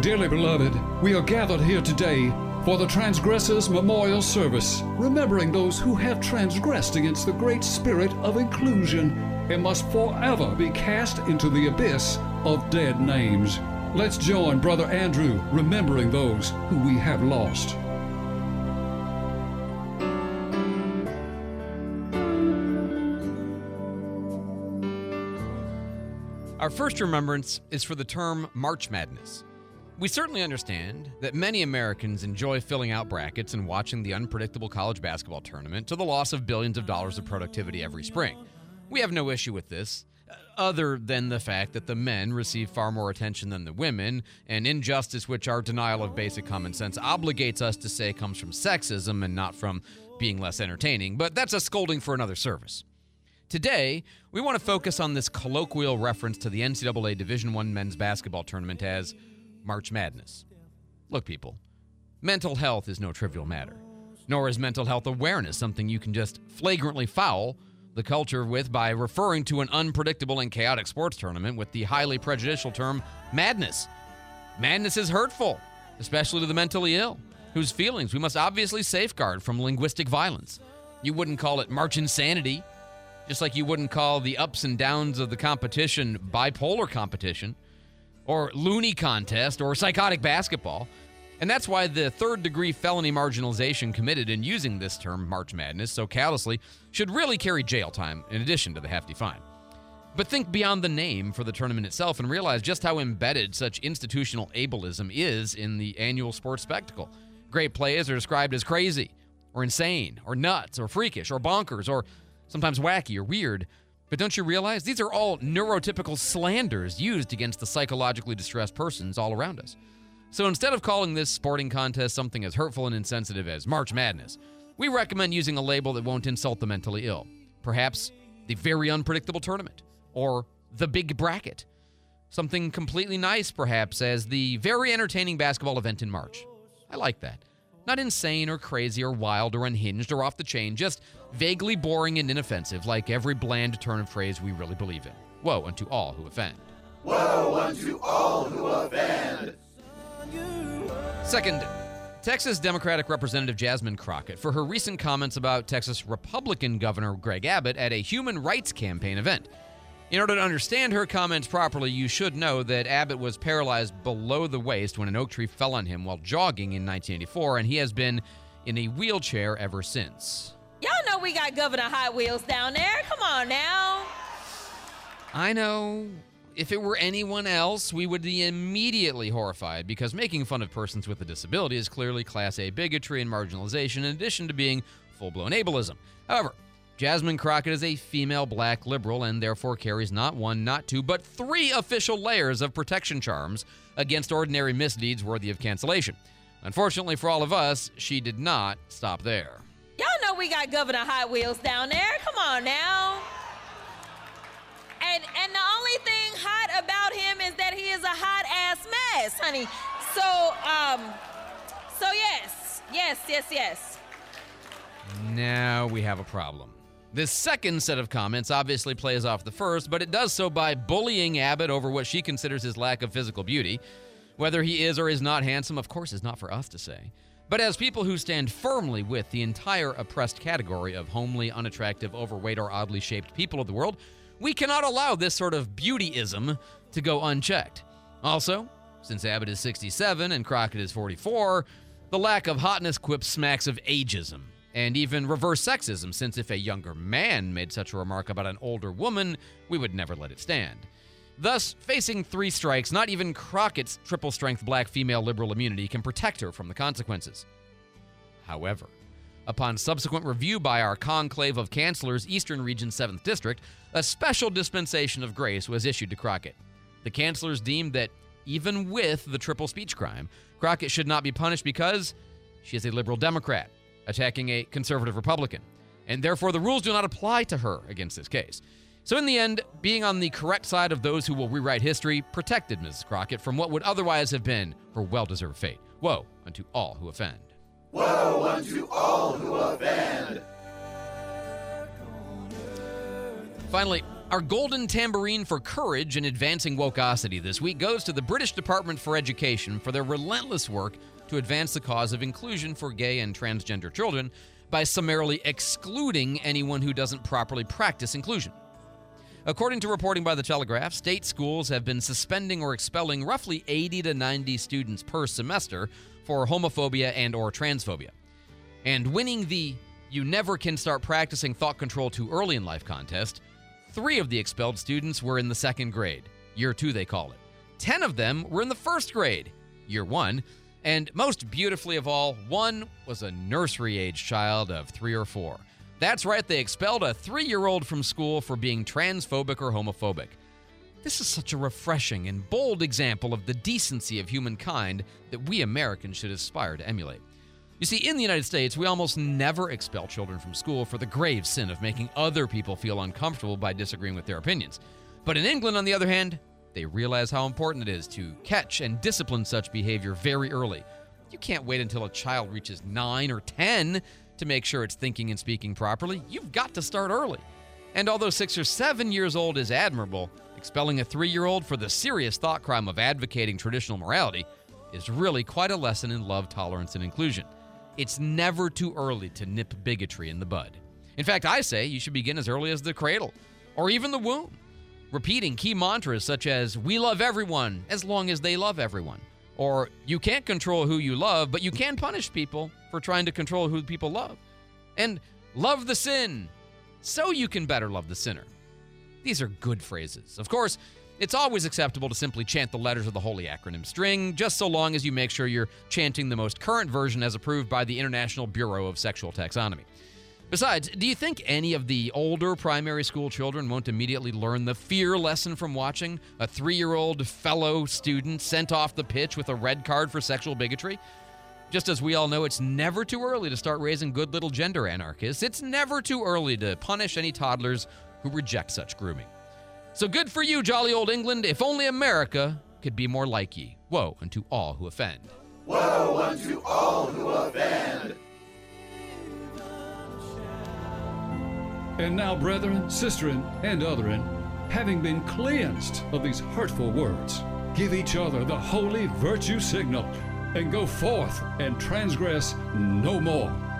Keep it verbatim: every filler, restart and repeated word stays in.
Dearly beloved, we are gathered here today for the Transgressors Memorial Service, remembering those who have transgressed against the great spirit of inclusion and must forever be cast into the abyss of dead names. Let's join Brother Andrew remembering those who we have lost. Our first remembrance is for the term March Madness. We certainly understand that many Americans enjoy filling out brackets and watching the unpredictable college basketball tournament to the loss of billions of dollars of productivity every spring. We have no issue with this, other than the fact that the men receive far more attention than the women, an injustice which our denial of basic common sense obligates us to say comes from sexism and not from being less entertaining, but that's a scolding for another service. Today, we want to focus on this colloquial reference to the N C double A Division I men's basketball tournament as March Madness. Look, people, mental health is no trivial matter, nor is mental health awareness something you can just flagrantly foul the culture with by referring to an unpredictable and chaotic sports tournament with the highly prejudicial term madness. Madness is hurtful, especially to the mentally ill, whose feelings we must obviously safeguard from linguistic violence. You wouldn't call it March Insanity, just like you wouldn't call the ups and downs of the competition bipolar competition, or loony contest, or psychotic basketball. And that's why the third-degree felony marginalization committed in using this term, March Madness, so callously, should really carry jail time in addition to the hefty fine. But think beyond the name for the tournament itself and realize just how embedded such institutional ableism is in the annual sports spectacle. Great plays are described as crazy, or insane, or nuts, or freakish, or bonkers, or sometimes wacky or weird. But don't you realize these are all neurotypical slanders used against the psychologically distressed persons all around us? So instead of calling this sporting contest something as hurtful and insensitive as March Madness, we recommend using a label that won't insult the mentally ill. Perhaps the very unpredictable tournament, or the big bracket. Something completely nice, perhaps, as the very entertaining basketball event in March. I like that. Not insane or crazy or wild or unhinged or off the chain, just vaguely boring and inoffensive, like every bland turn of phrase we really believe in. Woe unto all who offend. Woe unto all who offend. Second, Texas Democratic Representative Jasmine Crockett for her recent comments about Texas Republican Governor Greg Abbott at a human rights campaign event. In order to understand her comments properly, you should know that Abbott was paralyzed below the waist when an oak tree fell on him while jogging in nineteen eighty-four, and he has been in a wheelchair ever since. Y'all know we got Governor Hot Wheels down there. Come on now. I know. If it were anyone else, we would be immediately horrified because making fun of persons with a disability is clearly Class A bigotry and marginalization in addition to being full-blown ableism. However, Jasmine Crockett is a female black liberal and therefore carries not one, not two, but three official layers of protection charms against ordinary misdeeds worthy of cancellation. Unfortunately for all of us, she did not stop there. Y'all know we got Governor Hot Wheels down there. Come on now. And and the only thing hot about him is that he is a hot-ass mess, honey. So, um, so yes, yes, yes, yes. Now we have a problem. This second set of comments obviously plays off the first, but it does so by bullying Abbott over what she considers his lack of physical beauty. Whether he is or is not handsome, of course, is not for us to say. But as people who stand firmly with the entire oppressed category of homely, unattractive, overweight, or oddly shaped people of the world, we cannot allow this sort of beautyism to go unchecked. Also, since Abbott is sixty-seven and Crockett is forty-four, the lack of hotness quip smacks of ageism, and even reverse sexism, since if a younger man made such a remark about an older woman, we would never let it stand. Thus, facing three strikes, not even Crockett's triple-strength black female liberal immunity can protect her from the consequences. However, upon subsequent review by our conclave of counselors, Eastern Region seventh District, a special dispensation of grace was issued to Crockett. The counselors deemed that even with the triple speech crime, Crockett should not be punished because she is a liberal Democrat attacking a conservative Republican, and therefore the rules do not apply to her against this case. So in the end, being on the correct side of those who will rewrite history protected Missus Crockett from what would otherwise have been her well-deserved fate. Woe unto all who offend. Woe unto all who offend. Finally, Our golden tambourine for courage and advancing wokeosity this week goes to the British Department for Education for their relentless work to advance the cause of inclusion for gay and transgender children by summarily excluding anyone who doesn't properly practice inclusion. According to reporting by The Telegraph, state schools have been suspending or expelling roughly eighty to ninety students per semester for homophobia and or transphobia. And winning the "You Never Can Start Practicing Thought Control Too Early in Life" contest, three of the expelled students were in the second grade, year two they call it. Ten of them were in the first grade, year one, and most beautifully of all, one was a nursery-age child of three or four. That's right, they expelled a three-year-old from school for being transphobic or homophobic. This is such a refreshing and bold example of the decency of humankind that we Americans should aspire to emulate. You see, in the United States, we almost never expel children from school for the grave sin of making other people feel uncomfortable by disagreeing with their opinions. But in England, on the other hand, they realize how important it is to catch and discipline such behavior very early. You can't wait until a child reaches nine or ten to make sure it's thinking and speaking properly. You've got to start early. And although six or seven years old is admirable, expelling a three-year-old for the serious thought crime of advocating traditional morality is really quite a lesson in love, tolerance, and inclusion. It's never too early to nip bigotry in the bud. In fact, I say you should begin as early as the cradle, or even the womb, repeating key mantras such as, "We love everyone as long as they love everyone," or "You can't control who you love, but you can punish people for trying to control who people love," and "Love the sin, so you can better love the sinner." These are good phrases. Of course, it's always acceptable to simply chant the letters of the holy acronym string, just so long as you make sure you're chanting the most current version as approved by the International Bureau of Sexual Taxonomy. Besides, do you think any of the older primary school children won't immediately learn the fear lesson from watching a three-year-old fellow student sent off the pitch with a red card for sexual bigotry? Just as we all know, it's never too early to start raising good little gender anarchists. It's never too early to punish any toddlers who reject such grooming. So good for you, jolly old England. If only America could be more like ye. Woe unto all who offend. Woe unto all who offend. And now, brethren, sisterin, and otherin, having been cleansed of these hurtful words, give each other the holy virtue signal, and go forth and transgress no more.